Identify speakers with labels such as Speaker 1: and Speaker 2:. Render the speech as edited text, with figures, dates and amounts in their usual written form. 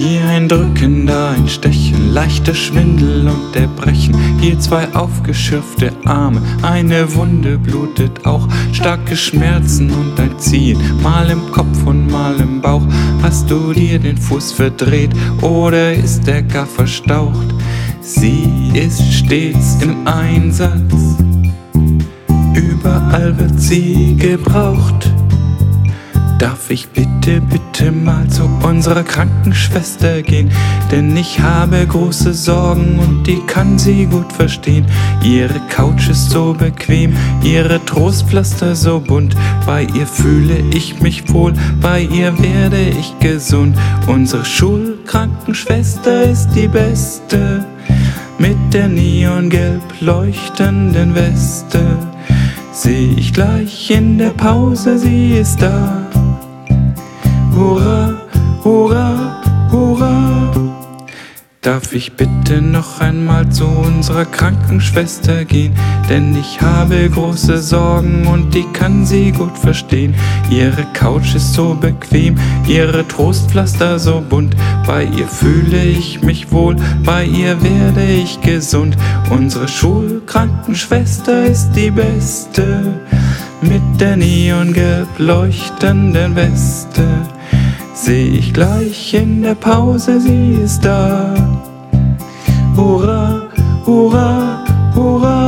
Speaker 1: Hier ein Drücken, da ein Stechen, leichter Schwindel und Erbrechen. Hier zwei aufgeschürfte Arme, eine Wunde blutet auch. Starke Schmerzen und ein Ziehen, mal im Kopf und mal im Bauch. Hast du dir den Fuß verdreht oder ist der gar verstaucht? Sie ist stets im Einsatz, überall wird sie gebraucht. Darf ich bitte mal zu unserer Krankenschwester gehen? Denn ich habe große Sorgen und die kann sie gut verstehen. Ihre Couch ist so bequem, ihre Trostpflaster so bunt. Bei ihr fühle ich mich wohl, bei ihr werde ich gesund. Unsere Schulkrankenschwester ist die beste, mit der neongelb leuchtenden Weste. Seh ich gleich in der Pause, sie ist da. Hurra, hurra, hurra. Darf ich bitte noch einmal zu unserer Krankenschwester gehen? Denn ich habe große Sorgen und die kann sie gut verstehen. Ihre Couch ist so bequem, ihre Trostpflaster so bunt. Bei ihr fühle ich mich wohl, bei ihr werde ich gesund. Unsere Schulkrankenschwester ist die beste, mit der neongelb leuchtenden Weste. Seh ich gleich in der Pause, sie ist da. Hurra, hurra, hurra.